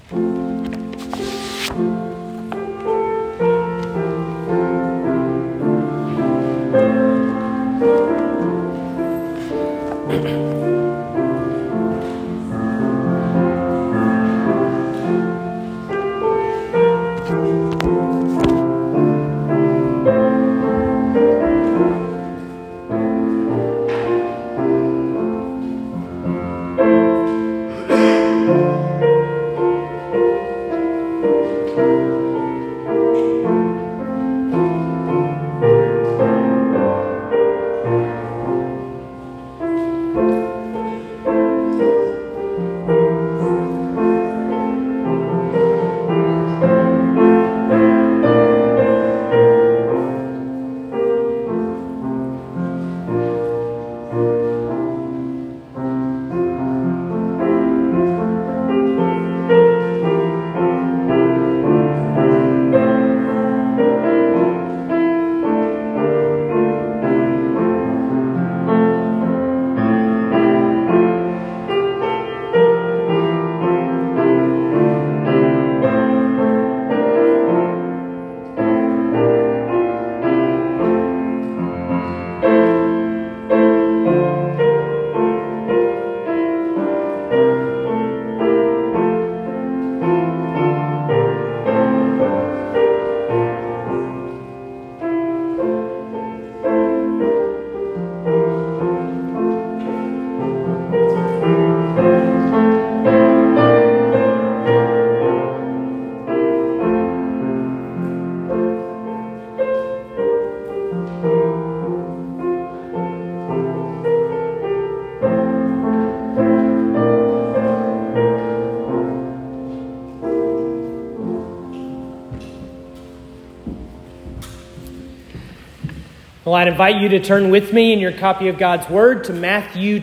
Well, I'd invite you to turn with me in your copy of God's Word to Matthew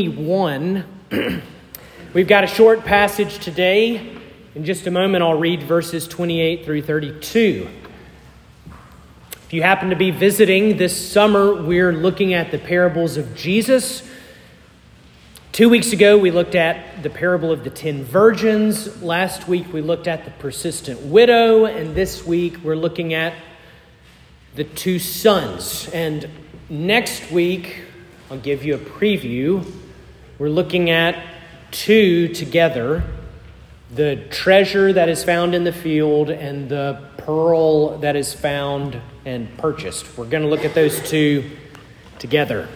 21. We've got a short passage today. In just a moment, I'll read verses 28 through 32. If you happen to be visiting this summer, we're looking at the parables of Jesus. 2 weeks ago, we looked at the parable of the 10 virgins. Last week, we looked at the persistent widow. And this week, we're looking at the 2 sons. And next week, I'll give you a preview. We're looking at 2 together. The treasure that is found in the field and the pearl that is found and purchased. We're going to look at those 2 together.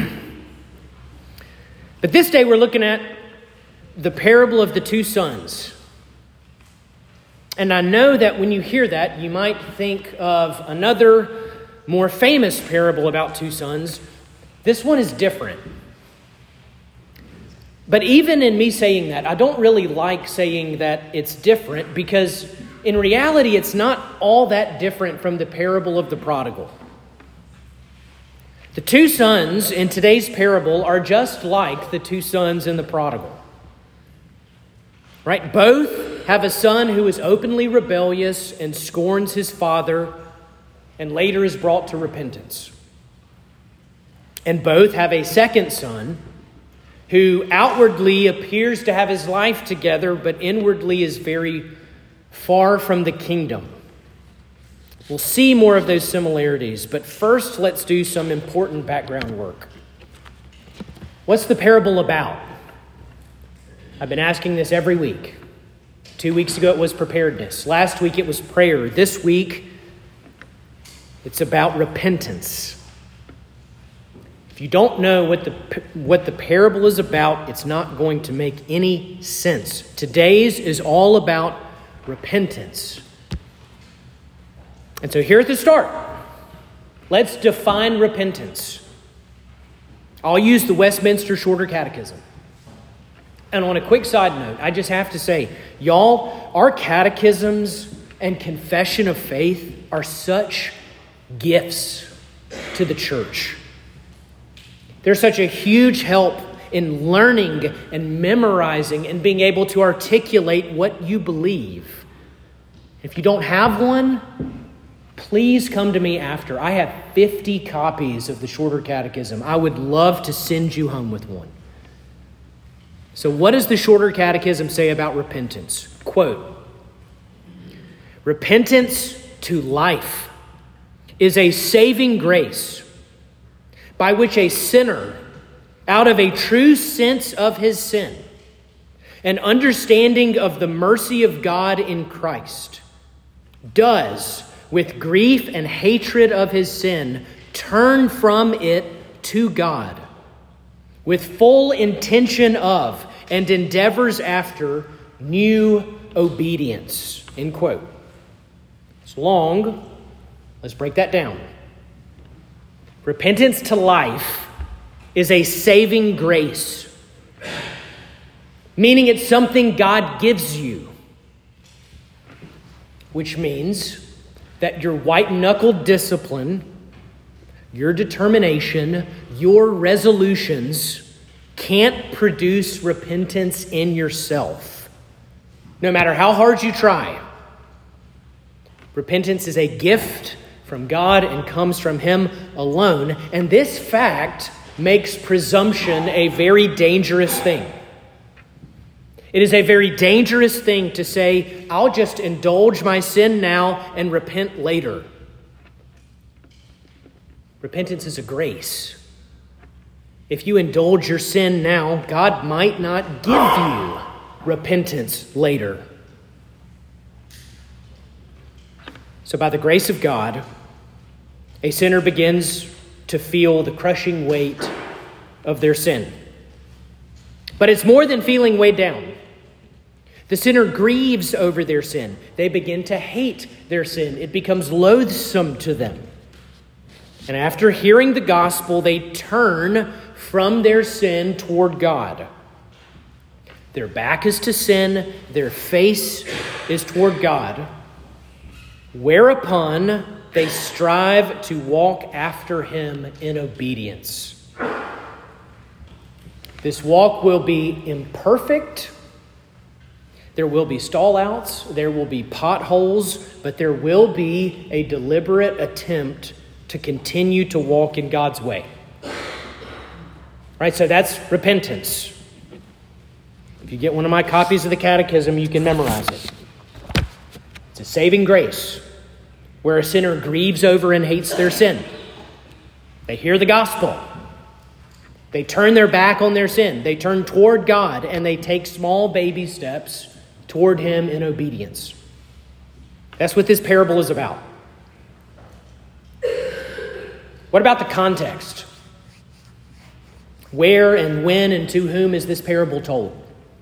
But this day we're looking at the parable of the 2 sons. And I know that when you hear that, you might think of another more famous parable about 2 sons. This one is different. But even in me saying that, I don't really like saying that it's different, because in reality, it's not all that different from the parable of the prodigal. The 2 sons in today's parable are just like the 2 sons in the prodigal. Right? Both have a son who is openly rebellious and scorns his father and later is brought to repentance. And both have a second son who outwardly appears to have his life together, but inwardly is very far from the kingdom. We'll see more of those similarities, but first let's do some important background work. What's the parable about? I've been asking this every week. 2 weeks ago it was preparedness. Last week it was prayer. This week it's about repentance. If you don't know what the parable is about, it's not going to make any sense. Today's is all about repentance. And so here at the start, let's define repentance. I'll use the Westminster Shorter Catechism. And on a quick side note, I just have to say, y'all, our catechisms and confession of faith are such gifts to the church. They're such a huge help in learning and memorizing and being able to articulate what you believe. If you don't have one, please come to me after. I have 50 copies of the Shorter Catechism. I would love to send you home with one. So what does the Shorter Catechism say about repentance? Quote, "Repentance to life is a saving grace by which a sinner, out of a true sense of his sin, an understanding of the mercy of God in Christ, does, with grief and hatred of his sin, turn from it to God, with full intention of and endeavors after new obedience." End quote. It's long. Let's break that down. Repentance to life is a saving grace, meaning it's something God gives you, which means that your white-knuckled discipline, your determination, your resolutions can't produce repentance in yourself, no matter how hard you try. Repentance is a gift from God and comes from Him alone, and this fact makes presumption a very dangerous thing. It is a very dangerous thing to say, I'll just indulge my sin now and repent later. Repentance is a grace. If you indulge your sin now, God might not give you repentance later. So by the grace of God, a sinner begins to feel the crushing weight of their sin. But it's more than feeling weighed down. The sinner grieves over their sin. They begin to hate their sin. It becomes loathsome to them. And after hearing the gospel, they turn from their sin toward God. Their back is to sin. Their face is toward God. Whereupon they strive to walk after Him in obedience. This walk will be imperfect. There will be stall-outs. There will be potholes. But there will be a deliberate attempt to continue to walk in God's way. Right, so that's repentance. If you get one of my copies of the Catechism, you can memorize it. It's a saving grace where a sinner grieves over and hates their sin. They hear the gospel. They turn their back on their sin. They turn toward God, and they take small baby steps toward Him in obedience. That's what this parable is about. What about the context? Where and when and to whom is this parable told?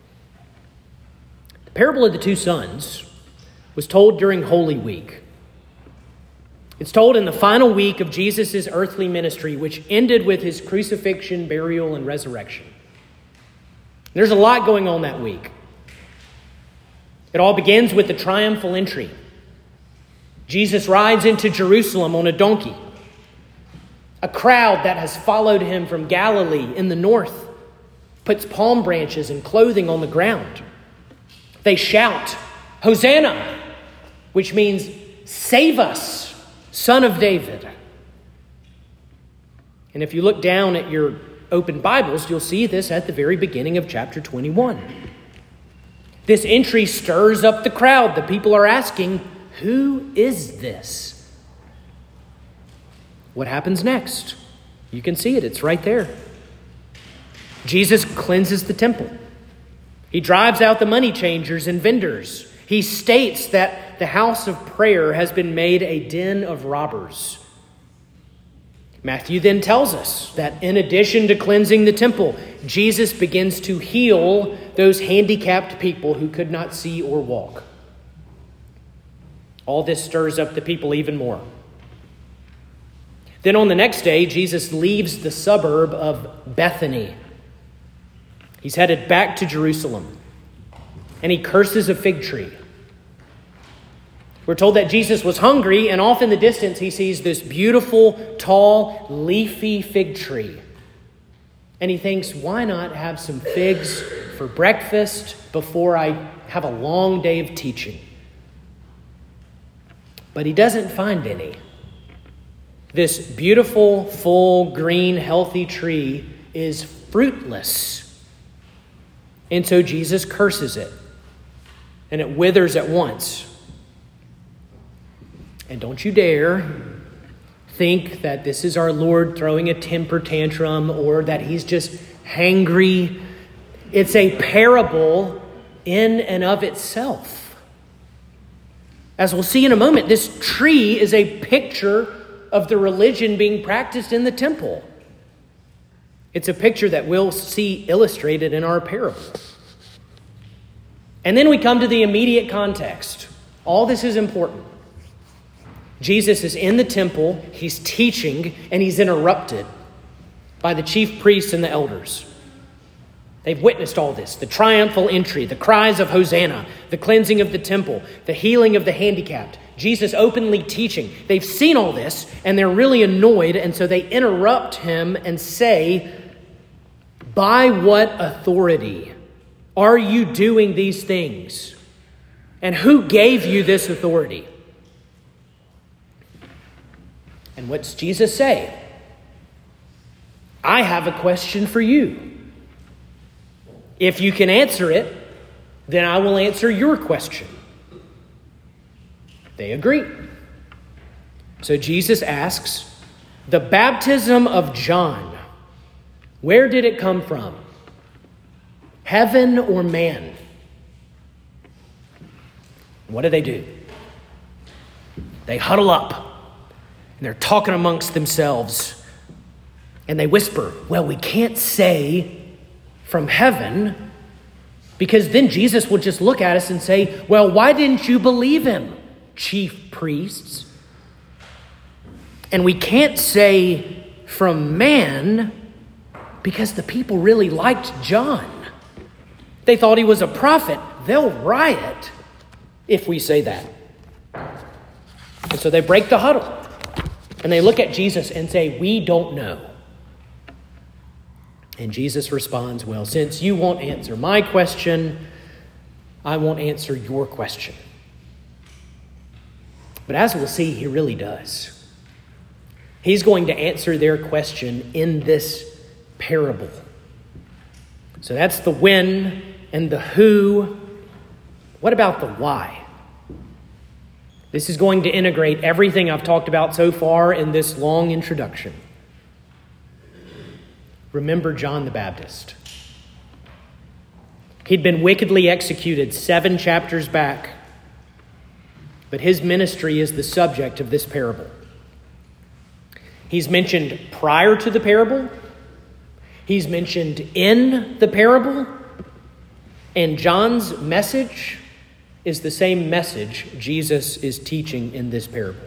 The parable of the two sons was told during Holy Week. It's told in the final week of Jesus' earthly ministry, which ended with His crucifixion, burial, and resurrection. There's a lot going on that week. It all begins with the triumphal entry. Jesus rides into Jerusalem on a donkey. A crowd that has followed Him from Galilee in the north puts palm branches and clothing on the ground. They shout, "Hosanna," which means, "Save us, Son of David." And if you look down at your open Bibles, you'll see this at the very beginning of chapter 21. This entry stirs up the crowd. The people are asking, who is this? What happens next? You can see it. It's right there. Jesus cleanses the temple. He drives out the money changers and vendors. He states that the house of prayer has been made a den of robbers. Matthew then tells us that in addition to cleansing the temple, Jesus begins to heal those handicapped people who could not see or walk. All this stirs up the people even more. Then on the next day, Jesus leaves the suburb of Bethany. He's headed back to Jerusalem, and he curses a fig tree. We're told that Jesus was hungry, and off in the distance he sees this beautiful, tall, leafy fig tree. And he thinks, why not have some figs for breakfast before I have a long day of teaching? But he doesn't find any. This beautiful, full, green, healthy tree is fruitless. And so Jesus curses it. and it withers at once. And don't you dare think that this is our Lord throwing a temper tantrum or that he's just hangry. It's a parable in and of itself. As we'll see in a moment, this tree is a picture of the religion being practiced in the temple. It's a picture that we'll see illustrated in our parable. And then we come to the immediate context. All this is important. Jesus is in the temple, he's teaching, and he's interrupted by the chief priests and the elders. They've witnessed all this, the triumphal entry, the cries of Hosanna, the cleansing of the temple, the healing of the handicapped, Jesus openly teaching. They've seen all this, and they're really annoyed, and so they interrupt him and say, "By what authority are you doing these things? And who gave you this authority?" And what's Jesus say? "I have a question for you. If you can answer it, then I will answer your question." They agree. So Jesus asks, "The baptism of John, where did it come from? Heaven or man?" What do? They huddle up. And they're talking amongst themselves. And they whisper, "Well, we can't say from heaven, because then Jesus will just look at us and say, 'Well, why didn't you believe him, chief priests?' And we can't say from man because the people really liked John. They thought he was a prophet. They'll riot if we say that." And so they break the huddle. And they look at Jesus and say, "We don't know." And Jesus responds, "Well, since you won't answer my question, I won't answer your question." But as we'll see, he really does. He's going to answer their question in this parable. So that's the when and the who. What about the why? This is going to integrate everything I've talked about so far in this long introduction. Remember John the Baptist. He'd been wickedly executed 7 chapters back, but his ministry is the subject of this parable. He's mentioned prior to the parable, he's mentioned in the parable, and John's message is the same message Jesus is teaching in this parable.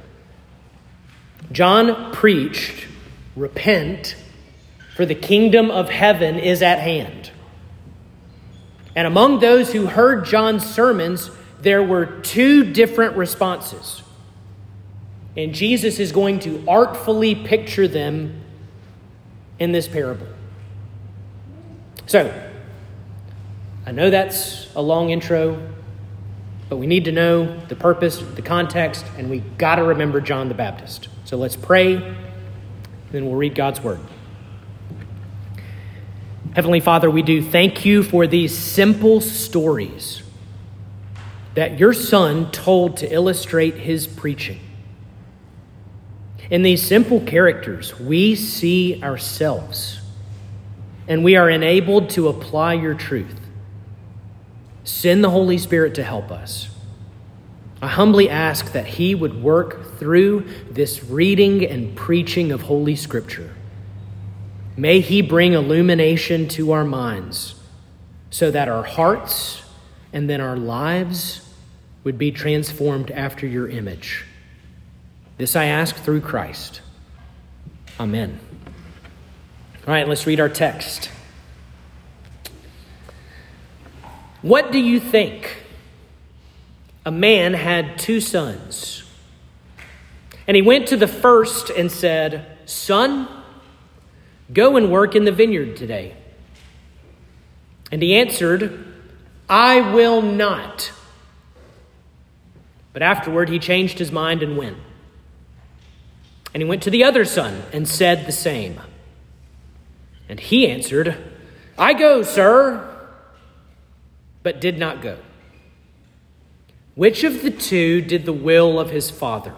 John preached, "Repent, for the kingdom of heaven is at hand." And among those who heard John's sermons, there were 2 different responses. And Jesus is going to artfully picture them in this parable. So, I know that's a long intro, but we need to know the purpose, the context, and we got to remember John the Baptist. So let's pray, then we'll read God's word. Heavenly Father, we do thank you for these simple stories that your Son told to illustrate his preaching. In these simple characters, we see ourselves, and we are enabled to apply your truth. Send the Holy Spirit to help us. I humbly ask that he would work through this reading and preaching of Holy Scripture. May he bring illumination to our minds so that our hearts and then our lives would be transformed after your image. This I ask through Christ. Amen. All right, let's read our text. What do you think? A man had 2 sons. And he went to the first and said, "Son, go and work in the vineyard today." And he answered, "I will not." But afterward he changed his mind and went. And he went to the other son and said the same. And he answered, "I go, sir," but did not go. which of the two did the will of his father?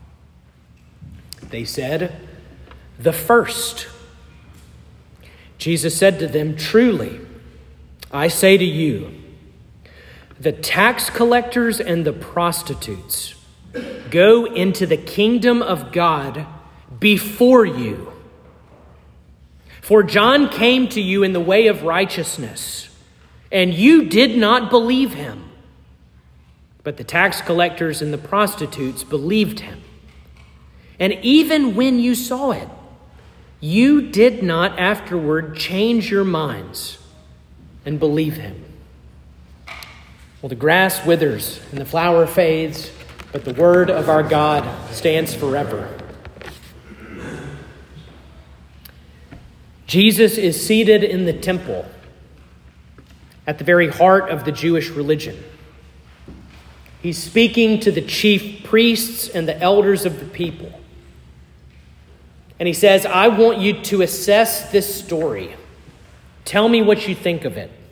They said, the first. Jesus said to them, truly, I say to you, the tax collectors and the prostitutes go into the kingdom of God before you. For John came to you in the way of righteousness, and you did not believe him. But the tax collectors and the prostitutes believed him. And even when you saw it, you did not afterward change your minds and believe him. Well, the grass withers and the flower fades, but the word of our God stands forever. Jesus is seated in the temple at the very heart of the Jewish religion. He's speaking to the chief priests and the elders of the people. And he says, I want you to assess this story. Tell me what you think of it.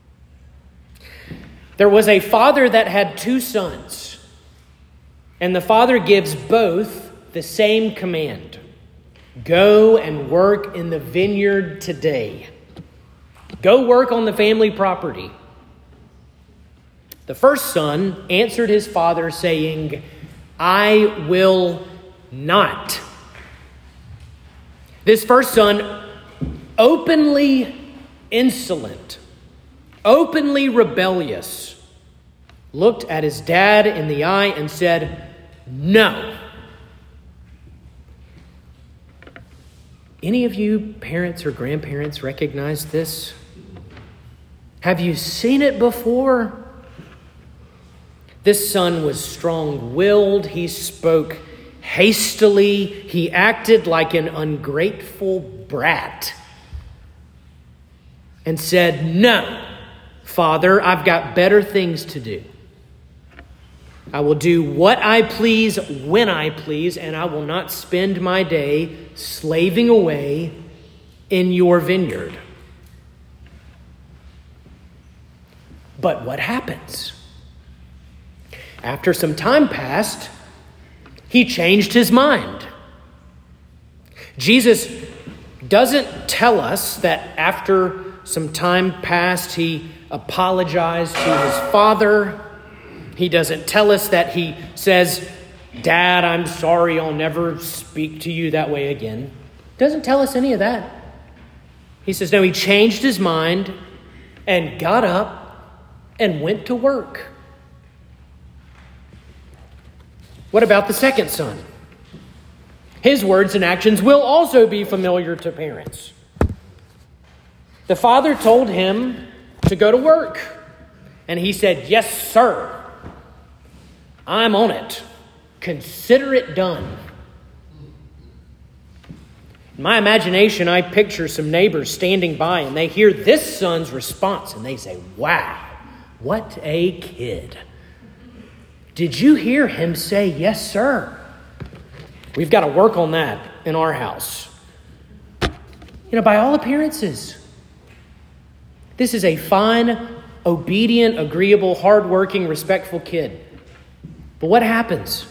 There was a father that had two sons, and the father gives both the same command. Go and work in the vineyard today. Go work on the family property. The first son answered his father saying, I will not. This first son, openly insolent, openly rebellious, looked at his dad in the eye and said, no. Any of you parents or grandparents recognize this? Have you seen it before? This son was strong-willed. He spoke hastily. He acted like an ungrateful brat and said, no, Father, I've got better things to do. I will do what I please when I please, and I will not spend my day slaving away in your vineyard. But what happens? After some time passed, he changed his mind. Jesus doesn't tell us that after some time passed, he apologized to his father. He doesn't tell us that he says, Dad, I'm sorry, I'll never speak to you that way again. Doesn't tell us any of that. He says, no, he changed his mind and got up and went to work. What about the second son? His words and actions will also be familiar to parents. The father told him to go to work, and he said, yes, sir. I'm on it. Consider it done. In my imagination, I picture some neighbors standing by, and they hear this son's response, and they say, wow, what a kid. Did you hear him say, yes, sir? We've got to work on that in our house. By all appearances, this is a fine, obedient, agreeable, hardworking, respectful kid. But what happens?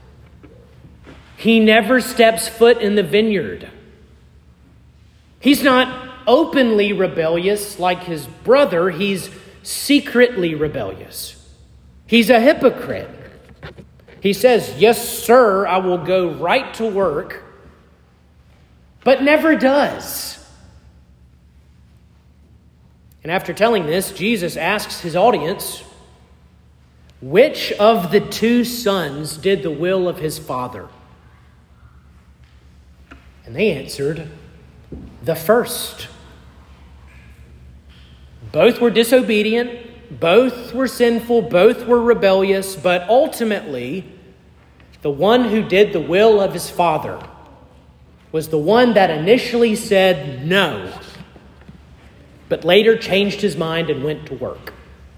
He never steps foot in the vineyard. He's not openly rebellious like his brother. He's secretly rebellious. He's a hypocrite. He says, yes, sir, I will go right to work, but never does. And after telling this, Jesus asks his audience, which of the two sons did the will of his father? And they answered, the first. Both were disobedient. Both were sinful, both were rebellious, but ultimately, the one who did the will of his father was the one that initially said no, but later changed his mind and went to work.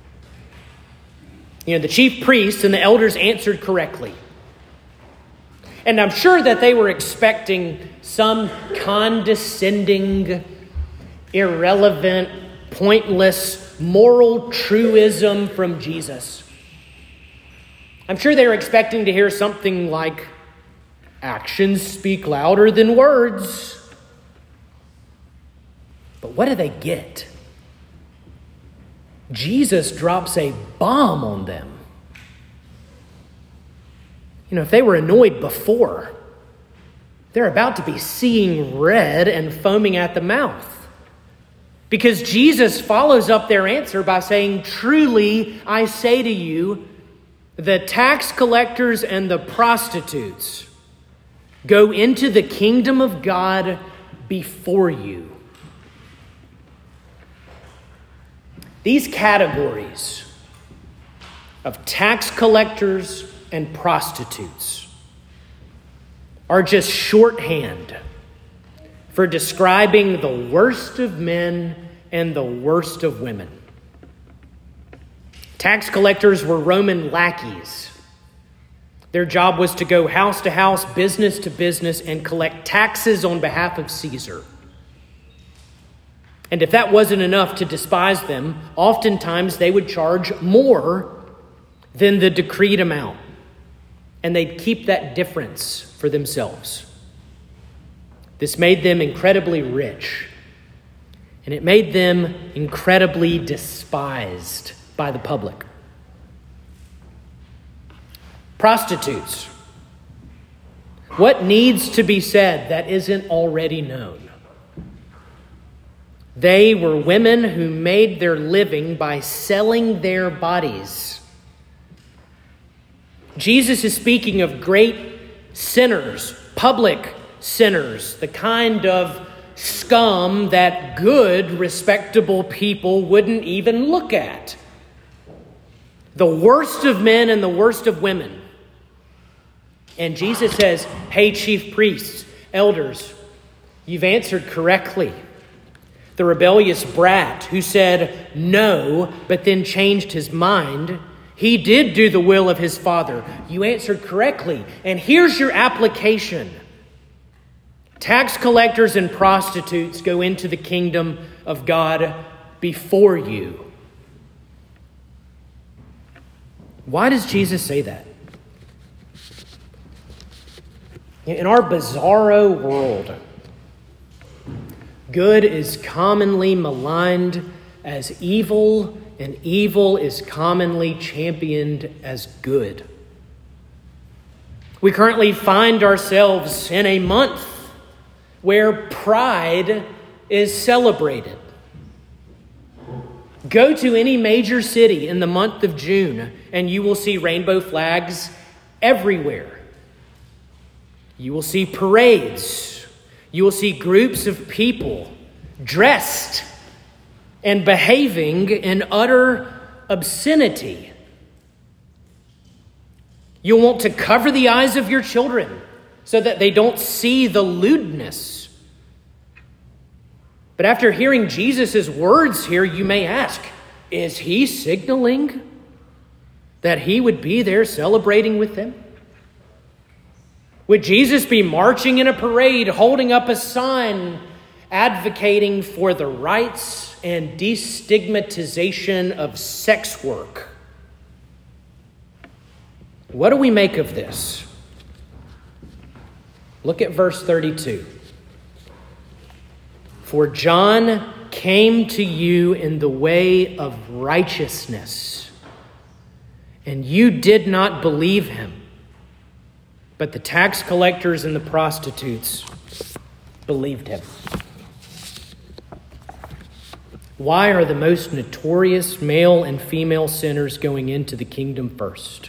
The chief priests and the elders answered correctly. And I'm sure that they were expecting some condescending, irrelevant, pointless moral truism from Jesus. I'm sure they were expecting to hear something like, actions speak louder than words. But what do they get? Jesus drops a bomb on them. If they were annoyed before, they're about to be seeing red and foaming at the mouth. Because Jesus follows up their answer by saying, truly, I say to you, the tax collectors and the prostitutes go into the kingdom of God before you. These categories of tax collectors and prostitutes are just shorthand for describing the worst of men and the worst of women. Tax collectors were Roman lackeys. Their job was to go house to house, business to business, and collect taxes on behalf of Caesar. And if that wasn't enough to despise them, oftentimes they would charge more than the decreed amount. And they'd keep that difference for themselves. This made them incredibly rich. And it made them incredibly despised by the public. Prostitutes. What needs to be said that isn't already known? They were women who made their living by selling their bodies. Jesus is speaking of great sinners, public sinners, the kind of scum that good, respectable people wouldn't even look at. The worst of men and the worst of women. And Jesus says, hey, chief priests, elders, you've answered correctly. The rebellious brat who said no, but then changed his mind, he did do the will of his father. You answered correctly. And here's your application. Tax collectors and prostitutes go into the kingdom of God before you. Why does Jesus say that? In our bizarro world, good is commonly maligned as evil, and evil is commonly championed as good. We currently find ourselves in a month where pride is celebrated. Go to any major city in the month of June and you will see rainbow flags everywhere. You will see parades. You will see groups of people dressed and behaving in utter obscenity. You'll want to cover the eyes of your children so that they don't see the lewdness. But after hearing Jesus' words here, you may ask, is he signaling that he would be there celebrating with them? Would Jesus be marching in a parade, holding up a sign, advocating for the rights and destigmatization of sex work? What do we make of this? Look at verse 32. For John came to you in the way of righteousness, and you did not believe him. But the tax collectors and the prostitutes believed him. Why are the most notorious male and female sinners going into the kingdom first?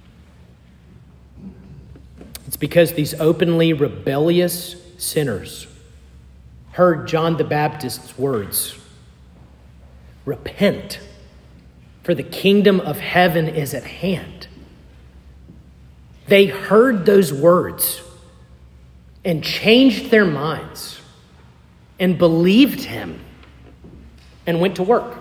It's because these openly rebellious sinners heard John the Baptist's words. Repent, for the kingdom of heaven is at hand. They heard those words and changed their minds and believed him and went to work.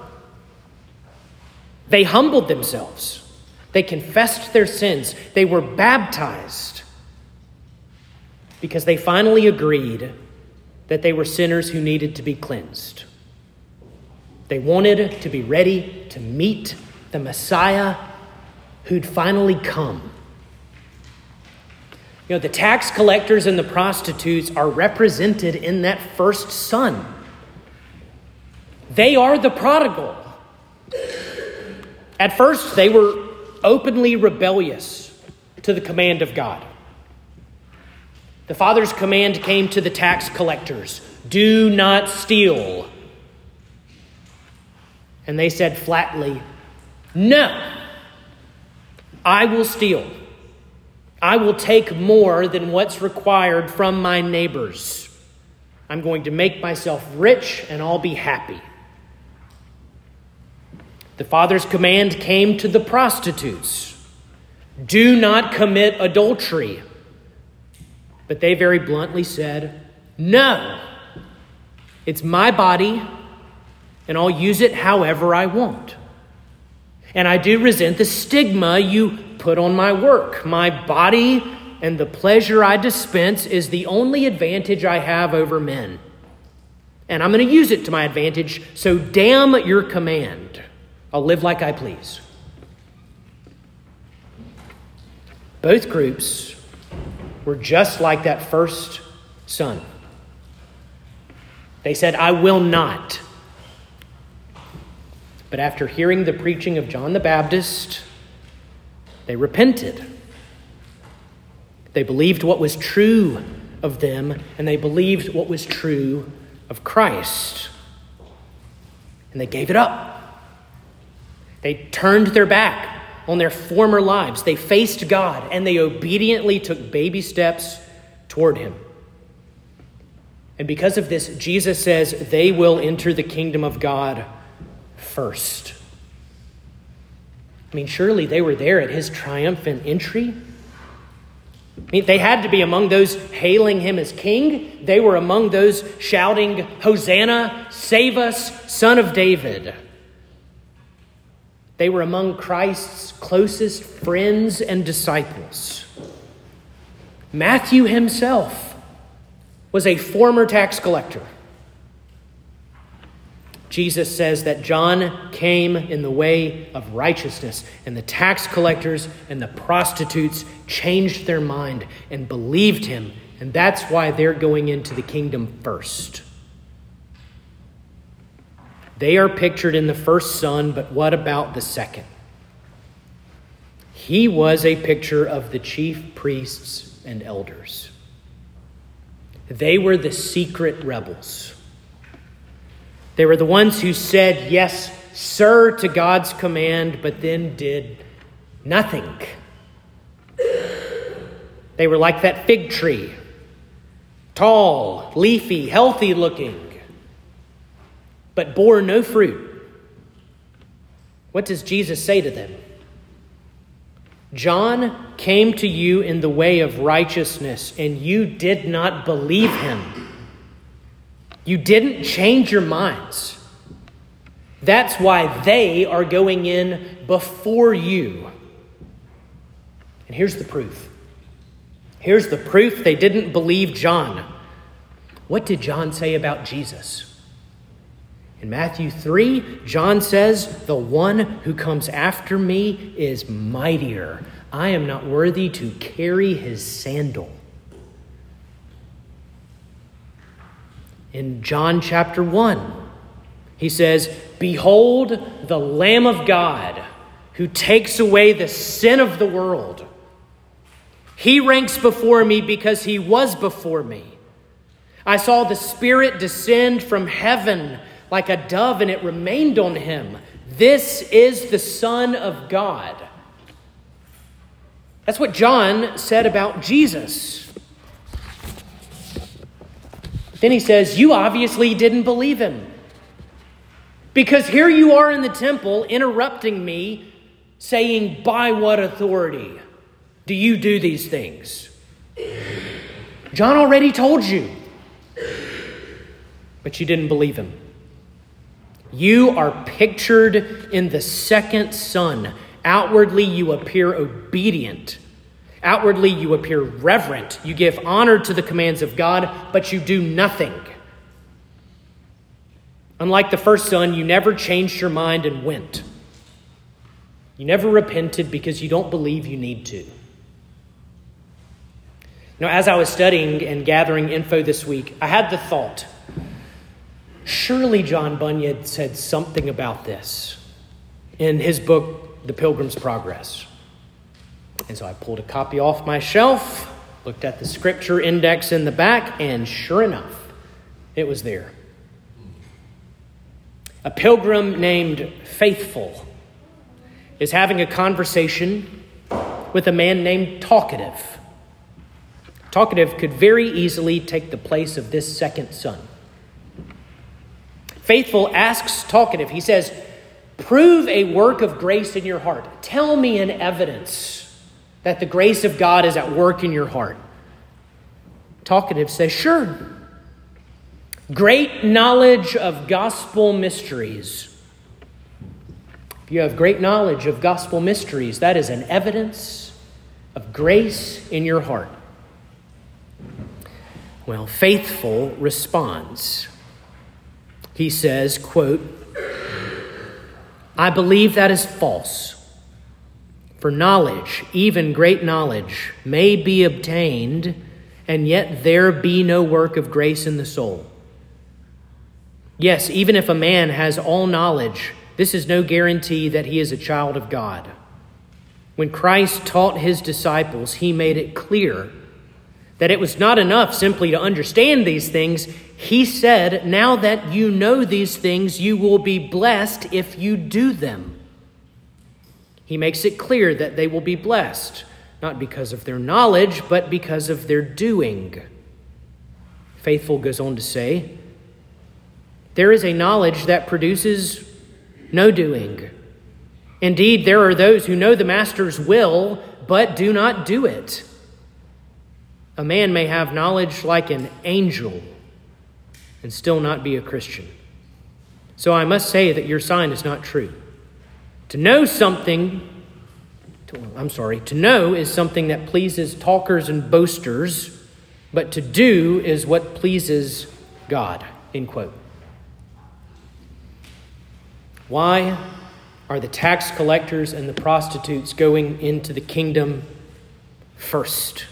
They humbled themselves. They confessed their sins. They were baptized because they finally agreed that they were sinners who needed to be cleansed. They wanted to be ready to meet the Messiah who'd finally come. You know, the tax collectors and the prostitutes are represented in that first son. They are the prodigal. At first, they were openly rebellious to the command of God. The Father's command came to the tax collectors, "Do not steal." And they said flatly, "No, I will steal. I will take more than what's required from my neighbors. I'm going to make myself rich and I'll be happy." The Father's command came to the prostitutes, "Do not commit adultery." But they very bluntly said, "No, it's my body and I'll use it however I want. And I do resent the stigma you put on my work. My body and the pleasure I dispense is the only advantage I have over men. And I'm going to use it to my advantage, so damn your command. I'll live like I please." Both groups were just like that first son. They said, "I will not." But after hearing the preaching of John the Baptist, they repented. They believed what was true of them, and they believed what was true of Christ. And they gave it up. They turned their back on their former lives. They faced God, and they obediently took baby steps toward him. And because of this, Jesus says they will enter the kingdom of God first. I mean, surely they were there at his triumphant entry. I mean, they had to be among those hailing him as king. They were among those shouting, "Hosanna, save us, Son of David." They were among Christ's closest friends and disciples. Matthew himself was a former tax collector. Jesus says that John came in the way of righteousness, and the tax collectors and the prostitutes changed their mind and believed him, and that's why they're going into the kingdom first. They are pictured in the first son, but what about the second? He was a picture of the chief priests and elders. They were the secret rebels. They were the ones who said, "Yes, sir," to God's command, but then did nothing. They were like that fig tree, tall, leafy, healthy looking, but bore no fruit. What does Jesus say to them? "John came to you in the way of righteousness, and you did not believe him." You didn't change your minds. That's why they are going in before you. And here's the proof. Here's the proof they didn't believe John. What did John say about Jesus? In Matthew 3, John says, "The one who comes after me is mightier. I am not worthy to carry his sandal." In John chapter 1, he says, "Behold the Lamb of God who takes away the sin of the world. He ranks before me because he was before me. I saw the Spirit descend from heaven like a dove, and it remained on him. This is the Son of God." That's what John said about Jesus. Then he says, "You obviously didn't believe him. Because here you are in the temple interrupting me, saying, 'By what authority do you do these things?' John already told you. But you didn't believe him. You are pictured in the second son. Outwardly, you appear obedient. Outwardly, you appear reverent. You give honor to the commands of God, but you do nothing. Unlike the first son, you never changed your mind and went. You never repented because you don't believe you need to. As I was studying and gathering info this week, I had the thought, surely John Bunyan said something about this in his book, The Pilgrim's Progress. And so I pulled a copy off my shelf, looked at the scripture index in the back, and sure enough, it was there. A pilgrim named Faithful is having a conversation with a man named Talkative. Talkative could very easily take the place of this second son. Faithful asks Talkative, he says, prove a work of grace in your heart. Tell me an evidence that the grace of God is at work in your heart. Talkative says, sure. Great knowledge of gospel mysteries. If you have great knowledge of gospel mysteries, that is an evidence of grace in your heart. Well, Faithful responds. He says, quote, I believe that is false. For knowledge, even great knowledge, may be obtained, and yet there be no work of grace in the soul. Yes, even if a man has all knowledge, this is no guarantee that he is a child of God. When Christ taught his disciples, he made it clear that it was not enough simply to understand these things. He said, now that you know these things, you will be blessed if you do them. He makes it clear that they will be blessed, not because of their knowledge, but because of their doing. Faithful goes on to say, there is a knowledge that produces no doing. Indeed, there are those who know the master's will, but do not do it. A man may have knowledge like an angel and still not be a Christian. So I must say that your sign is not true. To know is something that pleases talkers and boasters, but to do is what pleases God. End quote. Why are the tax collectors and the prostitutes going into the kingdom first?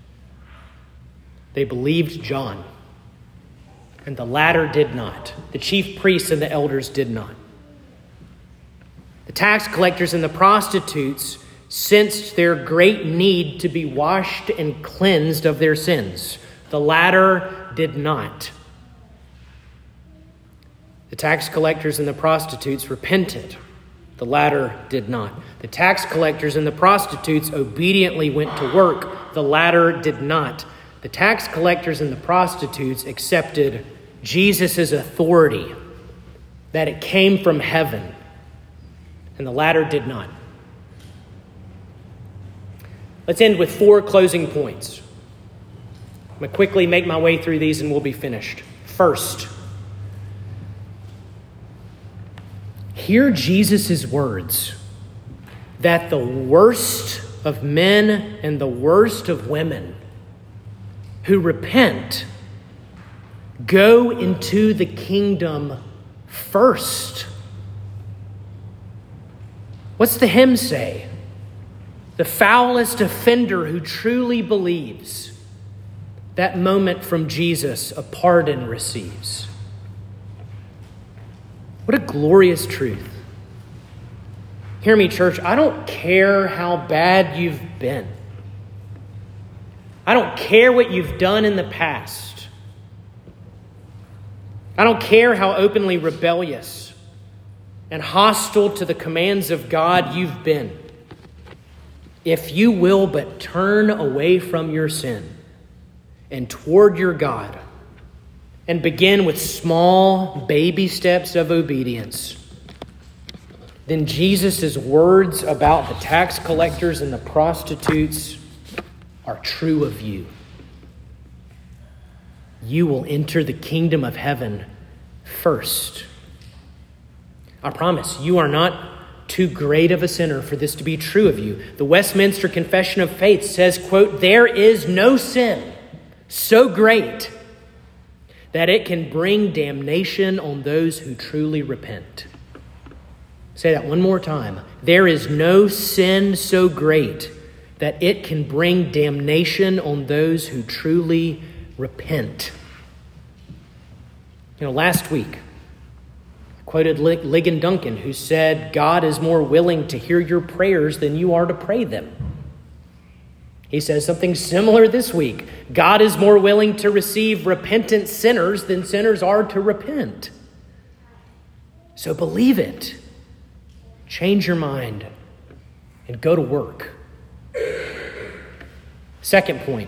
They believed John, and the latter did not. The chief priests and the elders did not. The tax collectors and the prostitutes sensed their great need to be washed and cleansed of their sins. The latter did not. The tax collectors and the prostitutes repented. The latter did not. The tax collectors and the prostitutes obediently went to work. The latter did not. The tax collectors and the prostitutes accepted Jesus' authority, that it came from heaven, and the latter did not. Let's end with 4 closing points. I'm going to quickly make my way through these and we'll be finished. First, hear Jesus' words that the worst of men and the worst of women who repent go into the kingdom first. What's the hymn say? The foulest offender who truly believes, that moment from Jesus a pardon receives. What a glorious truth. Hear me, church. I don't care how bad you've been. I don't care what you've done in the past. I don't care how openly rebellious and hostile to the commands of God you've been. If you will but turn away from your sin and toward your God and begin with small baby steps of obedience, then Jesus' words about the tax collectors and the prostitutes are true of you. You will enter the kingdom of heaven first. I promise you are not too great of a sinner for this to be true of you. The Westminster Confession of Faith says, quote, there is no sin so great that it can bring damnation on those who truly repent. Say that one more time. There is no sin so great that it can bring damnation on those who truly repent. Last week, I quoted Ligon Duncan, who said, God is more willing to hear your prayers than you are to pray them. He says something similar this week. God is more willing to receive repentant sinners than sinners are to repent. So believe it. Change your mind and go to work. Second point.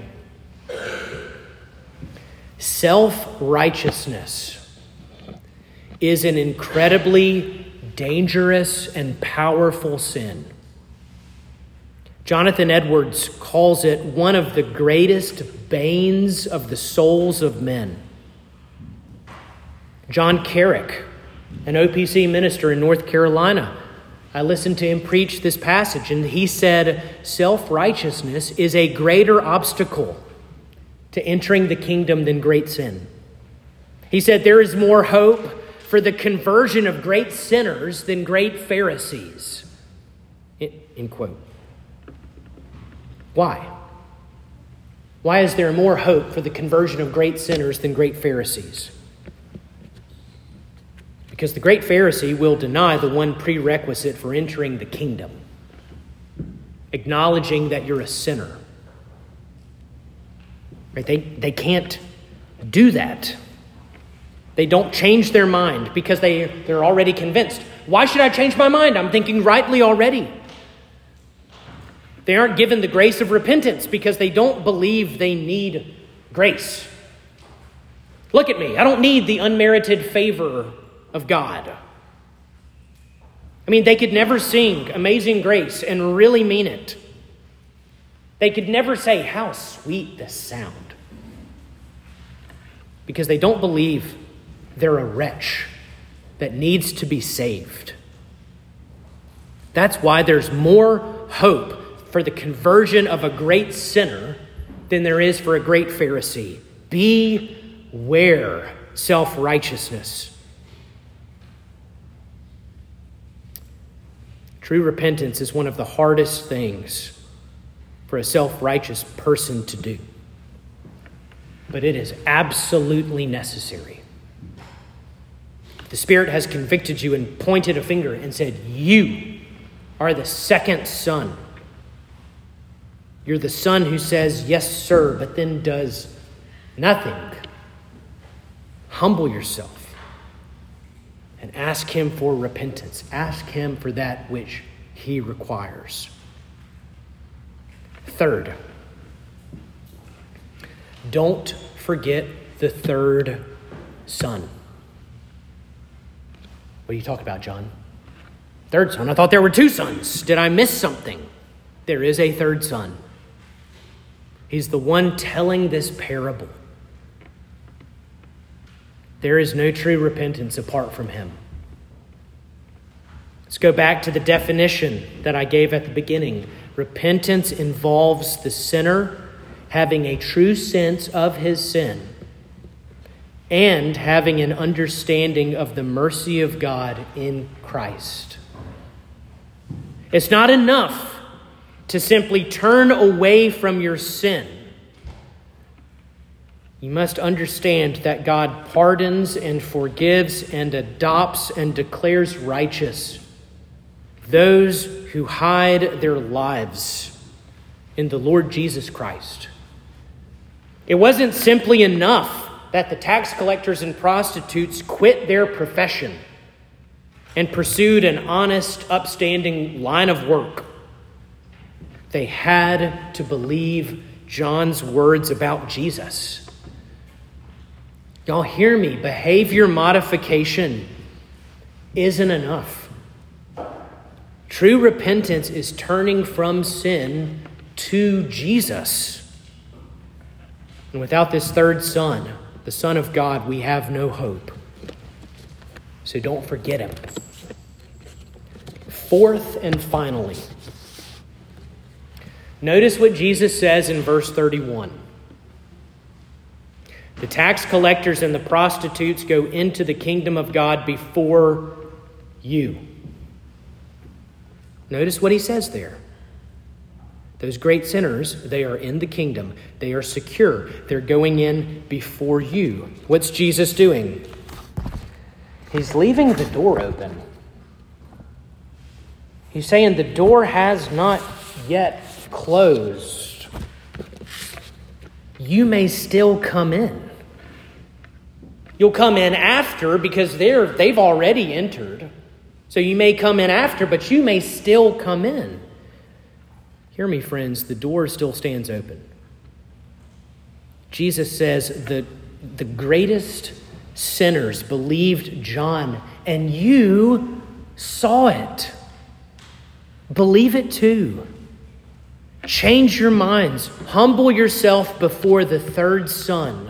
Self-righteousness is an incredibly dangerous and powerful sin. Jonathan Edwards calls it one of the greatest banes of the souls of men. John Carrick, an OPC minister in North Carolina, I listened to him preach this passage, and he said, self-righteousness is a greater obstacle to entering the kingdom than great sin. He said there is more hope for the conversion of great sinners than great Pharisees. End quote. Why? Why is there more hope for the conversion of great sinners than great Pharisees? Because the great Pharisee will deny the one prerequisite for entering the kingdom, acknowledging that you're a sinner. Right? They can't do that. They don't change their mind because they're already convinced. Why should I change my mind? I'm thinking rightly already. They aren't given the grace of repentance because they don't believe they need grace. Look at me. I don't need the unmerited favor of God. I mean, they could never sing Amazing Grace and really mean it. They could never say, how sweet the sound. Because they don't believe they're a wretch that needs to be saved. That's why there's more hope for the conversion of a great sinner than there is for a great Pharisee. Beware self-righteousness. True repentance is one of the hardest things for a self-righteous person to do. But it is absolutely necessary. The Spirit has convicted you and pointed a finger and said, you are the second son. You're the son who says, yes, sir, but then does nothing. Humble yourself and ask him for repentance. Ask him for that which he requires. Third, don't forget the third son. What are you talking about, John? Third son? I thought there were two sons. Did I miss something? There is a third son. He's the one telling this parable. There is no true repentance apart from him. Let's go back to the definition that I gave at the beginning. Repentance involves the sinner having a true sense of his sin and having an understanding of the mercy of God in Christ. It's not enough to simply turn away from your sin. You must understand that God pardons and forgives and adopts and declares righteous those who hide their lives in the Lord Jesus Christ. It wasn't simply enough that the tax collectors and prostitutes quit their profession and pursued an honest, upstanding line of work. They had to believe John's words about Jesus. Y'all hear me. Behavior modification isn't enough. True repentance is turning from sin to Jesus. And without this third son, the Son of God, we have no hope. So don't forget him. Fourth and finally, notice what Jesus says in verse 31. The tax collectors and the prostitutes go into the kingdom of God before you. Notice what he says there. Those great sinners, they are in the kingdom. They are secure. They're going in before you. What's Jesus doing? He's leaving the door open. He's saying the door has not yet closed. You may still come in. You'll come in after because they've already entered. So you may come in after, but you may still come in. Hear me, friends, the door still stands open. Jesus says the greatest sinners believed John, and you saw it. Believe it too. Change your minds. Humble yourself before the third Son.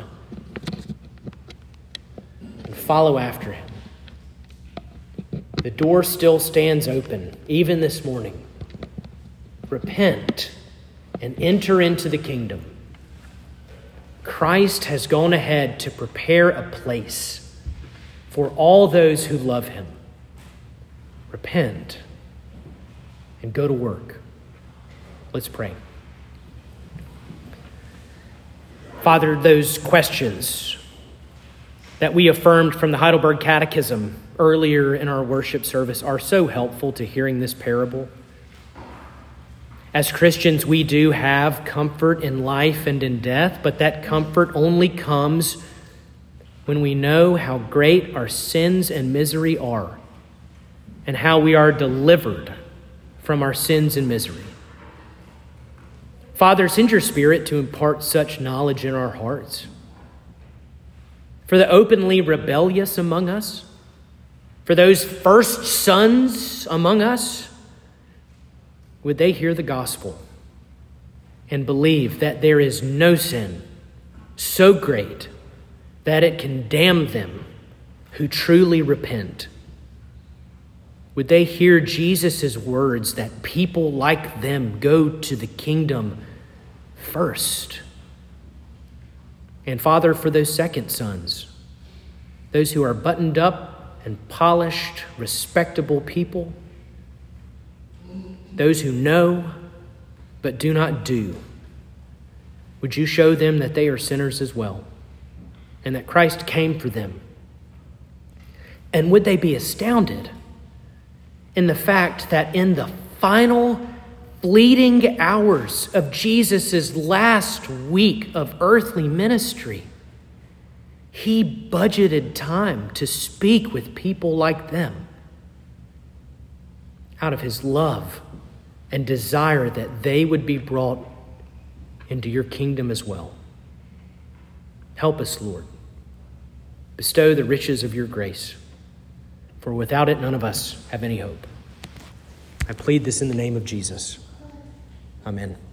And follow after him. The door still stands open, even this morning. Repent and enter into the kingdom. Christ has gone ahead to prepare a place for all those who love him. Repent and go to work. Let's pray. Father, those questions that we affirmed from the Heidelberg Catechism earlier in our worship service are so helpful to hearing this parable. As Christians, we do have comfort in life and in death, but that comfort only comes when we know how great our sins and misery are and how we are delivered from our sins and misery. Father, send your Spirit to impart such knowledge in our hearts. For the openly rebellious among us, for those first sons among us, would they hear the gospel and believe that there is no sin so great that it can damn them who truly repent? Would they hear Jesus' words that people like them go to the kingdom first? And Father, for those second sons, those who are buttoned up and polished, respectable people, those who know but do not do, would you show them that they are sinners as well and that Christ came for them? And would they be astounded in the fact that in the final fleeting hours of Jesus' last week of earthly ministry, he budgeted time to speak with people like them out of his love and desire that they would be brought into your kingdom as well. Help us, Lord. Bestow the riches of your grace, for without it, none of us have any hope. I plead this in the name of Jesus. Amen.